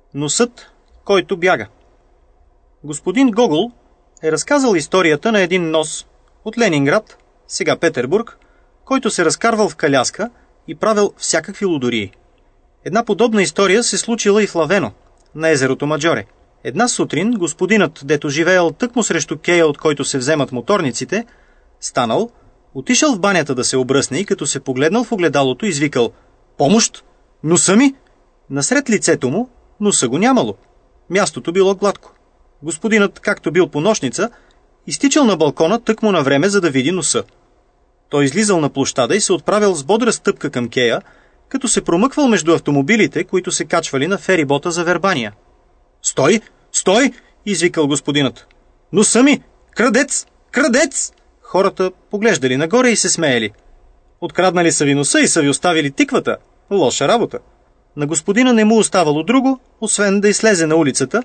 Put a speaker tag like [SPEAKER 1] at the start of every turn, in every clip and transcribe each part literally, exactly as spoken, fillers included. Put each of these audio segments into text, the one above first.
[SPEAKER 1] Носът, който бяга. Господин Гогол е разказал историята на един нос от Ленинград, сега Петербург, който се разкарвал в каляска и правил всякакви лудории. Една подобна история се случила и в Лавено, на езерото Маджоре. Една сутрин господинът, дето живеел тъкмо срещу кея, от който се вземат моторниците, станал, отишъл в банята да се обръсне и като се погледнал в огледалото, извикал: „Помощ! Носа ми!“ Насред лицето му носа го нямало. Мястото било гладко. Господинът, както бил по нощница, изтичал на балкона тъкмо на време, за да види носа. Той излизал на площада и се отправил с бодра стъпка към кея, като се промъквал между автомобилите, които се качвали на ферибота за Вербания. „Стой! Стой!“ извикал господинът. „Носа ми! Крадец! Крадец!“ Хората поглеждали нагоре и се смеели. „Откраднали са ви носа и са ви оставили тиквата. Лоша работа.“ На господина не му оставало друго, освен да излезе на улицата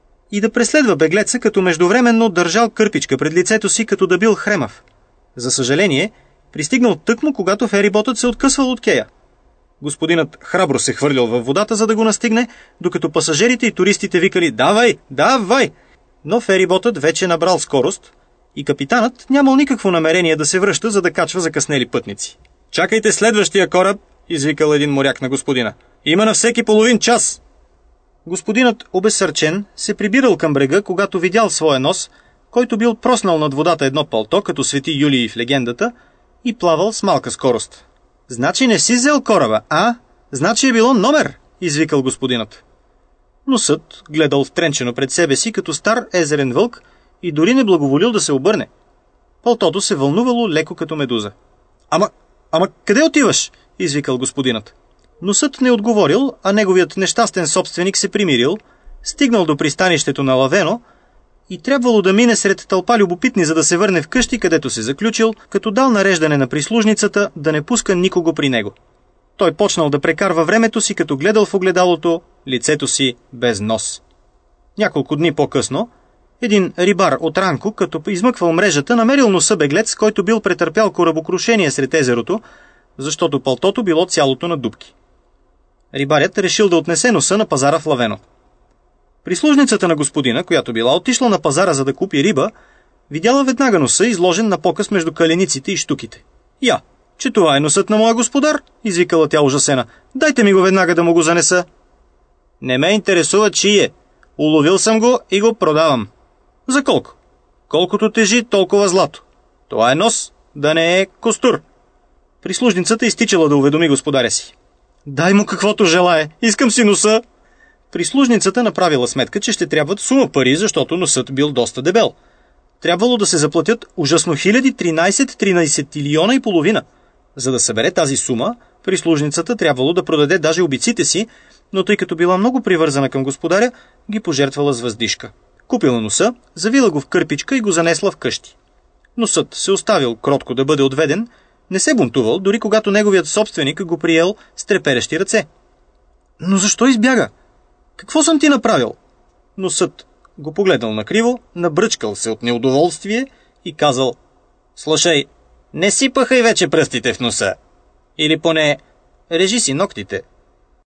[SPEAKER 1] и да преследва беглеца, като междувременно държал кърпичка пред лицето си, като да бил хремав. За съжаление, пристигнал тъкмо, когато фериботът се откъсвал от кея. Господинът храбро се хвърлял във водата, за да го настигне, докато пасажирите и туристите викали: „Давай! Давай!“ Но фериботът вече набрал скорост и капитанът нямал никакво намерение да се връща, за да качва закъснели пътници. „Чакайте следващия кораб!“ извикал един моряк на господина. „Има на всеки половин час!“ Господинът, обезсърчен, се прибирал към брега, когато видял своя нос, който бил проснал над водата едно палто, като свети Юлий в легендата, и плавал с малка скорост. „Значи не си взел кораба, а? Значи е било номер!“ извикал господинът. Носът гледал втренчено пред себе си като стар езерен вълк и дори не благоволил да се обърне. Палтото се вълнувало леко като медуза. „Ама, ама къде отиваш?“ извикал господинът. Носът не отговорил, а неговият нещастен собственик се примирил, стигнал до пристанището на Лавено и трябвало да мине сред тълпа любопитни, за да се върне вкъщи, където се заключил, като дал нареждане на прислужницата да не пуска никого при него. Той почнал да прекарва времето си, като гледал в огледалото лицето си без нос. Няколко дни по-късно един рибар от Ранко, като измъквал мрежата, намерил носа беглец, който бил претърпял корабокрушение сред езерото, защото палтото било цялото на дупки. Рибарят решил да отнесе носа на пазара в Лавено. Прислужницата на господина, която била отишла на пазара, за да купи риба, видяла веднага носа, изложен на показ между калениците и щуките. „Я, че това е носът на моя господар?“ извикала тя ужасена. „Дайте ми го веднага да му го занеса.“ „Не ме интересува чий е. Уловил съм го и го продавам.“ „За колко?“ „Колкото тежи, толкова злато. Това е нос, да не е костур.“ Прислужницата изтичала да уведоми господаря си. „Дай му каквото желае, искам си носа.“ Прислужницата направила сметка, че ще трябват сума пари, защото носът бил доста дебел. Трябвало да се заплатят ужасно хиляди, тринайсет, тринайсетилиона и половина. За да събере тази сума, прислужницата трябвало да продаде даже обиците си, но тъй като била много привързана към господаря, ги пожертвала с въздишка. Купила носа, завила го в кърпичка и го занесла вкъщи. Носът се оставил кротко да бъде отведен, не се бунтувал, дори когато неговият собственик го приел с треперещи ръце. „Но защо избяга? Какво съм ти направил?“ Носът го погледнал накриво, набръчкал се от неудоволствие и казал: „Слушай, не сипаха и вече пръстите в носа. Или поне режи си ногтите.“